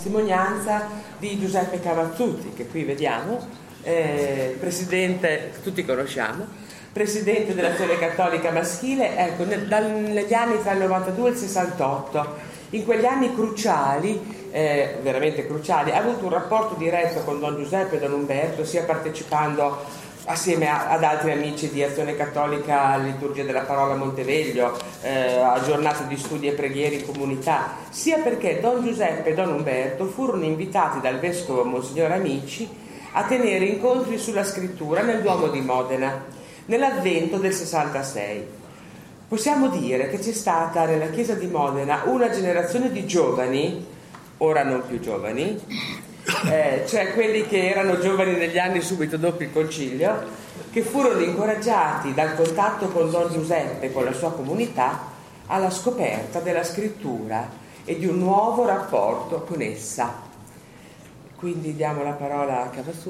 Testimonianza di Giuseppe Cavazzuti, che qui vediamo, presidente, tutti conosciamo, presidente dell'Azione Cattolica Maschile, ecco, negli anni tra il 92 e il 68. In quegli anni cruciali, veramente cruciali, ha avuto un rapporto diretto con Don Giuseppe e Don Umberto, sia partecipando assieme ad altri amici di Azione Cattolica alla Liturgia della Parola a Monteveglio, a giornate di studi e preghiere in comunità, sia perché Don Giuseppe e Don Umberto furono invitati dal vescovo Monsignor Amici a tenere incontri sulla scrittura nel Duomo di Modena, nell'avvento del 66. Possiamo dire che c'è stata nella chiesa di Modena una generazione di giovani, ora non più giovani, cioè quelli che erano giovani negli anni subito dopo il concilio, che furono incoraggiati dal contatto con Don Giuseppe e con la sua comunità alla scoperta della scrittura e di un nuovo rapporto con essa. Quindi diamo la parola a Cavazzuti.